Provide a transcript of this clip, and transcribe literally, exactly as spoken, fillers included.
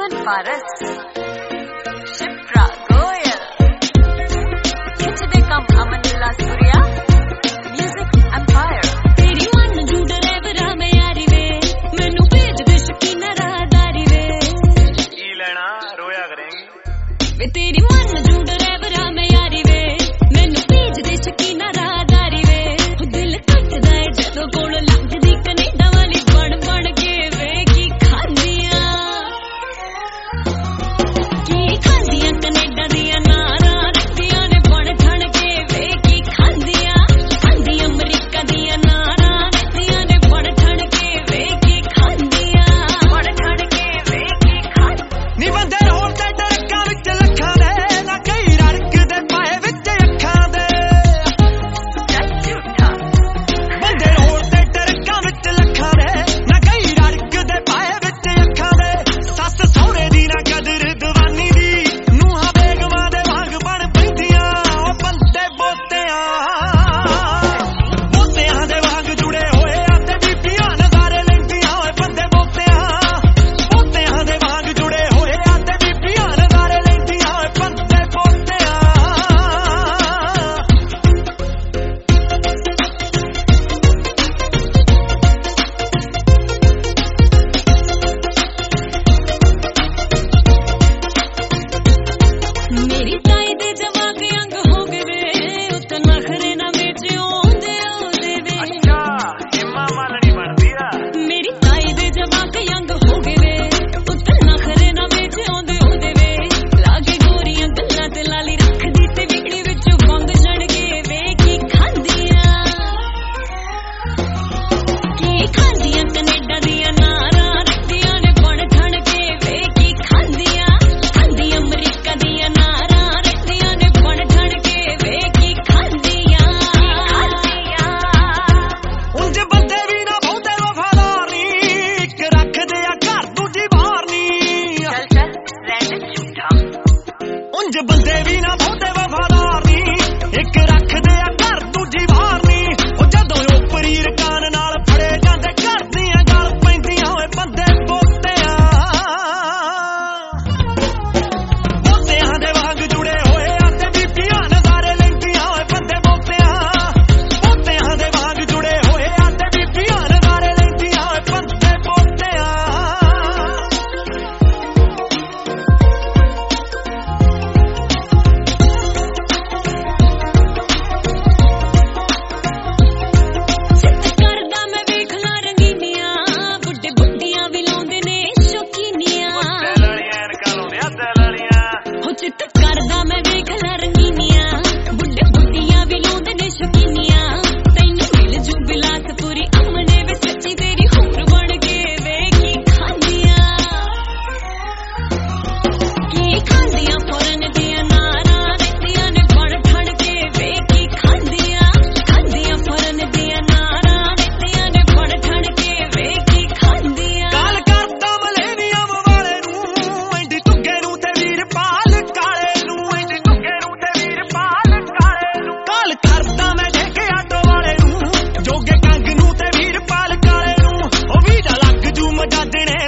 Salman Paras, Shipra Goyal, Kitade Kam Aman Villa Surya, Music Empire. तेरी मन झूठ ड्राइवरा मैं यारी वे मैनू भेज दे शकीना राहदारी वे की लेना रोया करेंगी वे तेरी मन झूठ ड्राइवरा मैं यारी वे मैनू भेज दे शकीना राहदारी वे दिल कटदा है जदों कोल लगदी कनेडा वाली बन बन के वे की खांदियां की खांदियां कनेडा दियां नारा रखदियां ने बन ठण के वे की खांदियां खांदी अमरीका दियां नारा रखदियां ने बन ठण के वे की खांदियां बन ठण के वे की खांद नी बंदे रोल ते डरका विच लखां दे ना कई रड़कदे पाए विच अखां दे That's झूठा बंदे रोल ते डरका विच लखां दे ना कई रड़कदे पाए विच अखां दे सस सौरे दी ना कदर दवानी दी नूहां बेगमां दे वांग बन पैंदियां ओ बंदे बोतियां बोतियां दे वांग जुड़े होए आ ते बीबियां नज़ारे लैंदियां ओए बंदे बोतियां बोतियां दे वांग जुड़े होए आ ते बीबियां नज़ारे लैंदियां ओए बंदे बोतियां मेरी ताई दे जवाक अंग हो गए वे उत नखरे ना बेच ओंदे ओंदे वे अच्छा हिम्मा मालनी बनदी आ मेरी ताई दे जवाक अंग हो गए वे उत नखरे ना बेच ओंदे ओंदे वे लागे गोरियां गल्लां ते लाली रखदी ते विगड़ी विच वंग जण के वे की खांदियां की खांदियां कनेडा दियां नारा रखदियां ने बन ठण के वे की खांदियां खांदी अमरीका दियां नारा रखदियां ने बन ठण के वे की खांदियां खांदियां ਉਂਝ ਬੰਦੇ ਵੀ ਨਾ ਬਹੁਤੇ ਵਫਾਦਾਰ ਨੀ ਇੱਕ ਰੱਖਦੇ ਆ ਘਰ ਦੂਜੀ ਬਾਹਰ ਨੀ चल चल रैंडम झूठा ਉਂਝ ਬੰਦੇ ਵੀ ਨਾ ਬਹੁਤੇ ਵਫਾਦਾਰ ਨੀ ਇੱਕ ਰੱਖਦੇ ਆ ਘਰ ਦੂਜੀ ਬਾਹਰ ਨੀ ਉਹ ਜਦੋਂ ਉਪਰੀ ਰਕਾਨ ਨਾਲ ਫੜੇ ਜਾਂਦੇ ਘਰ ਦੀਆਂ ਗਲ ਪੈਂਦੀਆਂ ਓਏ ਬੰਦੇ ਬੋਤਿਆਂ ਬੋਤਿਆਂ ਦੇ ਵਾਂਗ ਜੁੜੇ ਹੋਏ ਆ ਤੇ ਬੀਬੀਆਂ ਨਜ਼ਾਰੇ ਲੈਂਦੀਆਂ ਓਏ ਬੰਦੇ ਬੋਤਿਆਂ ਬੋਤਿਆਂ ਦੇ ਵਾਂਗ ਜੁੜੇ ਹੋਏ ਆ ਤੇ ਬੀਬੀਆਂ ਨਜ਼ਾਰੇ ਲੈਂਦੀਆਂ ਓਏ ਬੰਦੇ ਬੋਤਿਆਂ ਸਿੱਤ ਕਰਦਾ ਮੈਂ ਵੇਖ ਲਾ ਰੰਗੀਨੀਆਂ ਬੁੱਢੇ ਬੁੱਢੀਆਂ ਵੀ ਲਾਉਂਦੇ ਨੇ ਸ਼ੌਕੀਨੀਆਂ दिल वालियां इनका लाउंदे आ दिल वालियां ਹੋ ਚਿੱਤ ਕਰਦਾ ਮੈਂ ਵੇਖ ਲਾ ਰੰਗੀਨੀਆਂ ਬੁੱਢੇ ਬੁੱਢੀਆਂ ਵੀ ਲਾਉਂਦੇ ਨੇ ਸ਼ੌਕੀਨੀਆਂ ਤੈਨੂੰ ਮਿਲ ਜੂ ਬਿਲਾਸਪੁਰੀ ਅਮਨੇ ਵੇ ਸੱਚੀ ਤੇਰੀ ਹੂਰ ਬਣ ਕੇ ਵੇ ਕੀ ਖਾਂਦੀਆਂ ਕੀ ਖਾਂਦੀਆਂ ਫੌਰਨ ਦੀਆਂ ਨਾਰਾਂ ਰਖਦੀਆਂ ਨੇ ਬਣ ਠਣ ਕੇ ਵੇ ਕੀ ਖਾਂਦੀਆਂ ਖਾਂਦੀਆਂ ਫੌਰਨ ਦੀਆਂ ਨਾਰਾਂ ਰਖਦੀਆਂ ਨੇ ਬਣ ਠਣ ਕੇ ਵੇ ਕੀ ਖਾਂਦੀਆਂ ਗੱਲ ਕਰਦਾ ਮਲੇਨੀਅਮ ਵਾਲੇ ਨੂੰ ਐਂਡੀ ਟੁੱਗੇ ਨੂੰ ਤੇ ਵੀਰਪਾਲ ਕਾਲੇ ਨੂੰ ਐਂਡੀ ਟੁੱਗੇ ਨੂੰ ਤੇ ਵੀਰਪਾਲ ਕਾਲੇ ਨੂੰ ਗੱਲ ਕਰਦਾ ਮੈਂ ਦੇਖੇ ਆਟੋ ਵਾਲੇ ਨੂੰ ਜੋਗੇ ਕੰਗ ਨੂੰ ਤੇ ਵੀਰਪਾਲ ਕਾਲੇ ਨੂੰ ਉਹ ਵੀ ਨਾ ਲੱਗ ਜੂ ਮਜਾਦਣੇ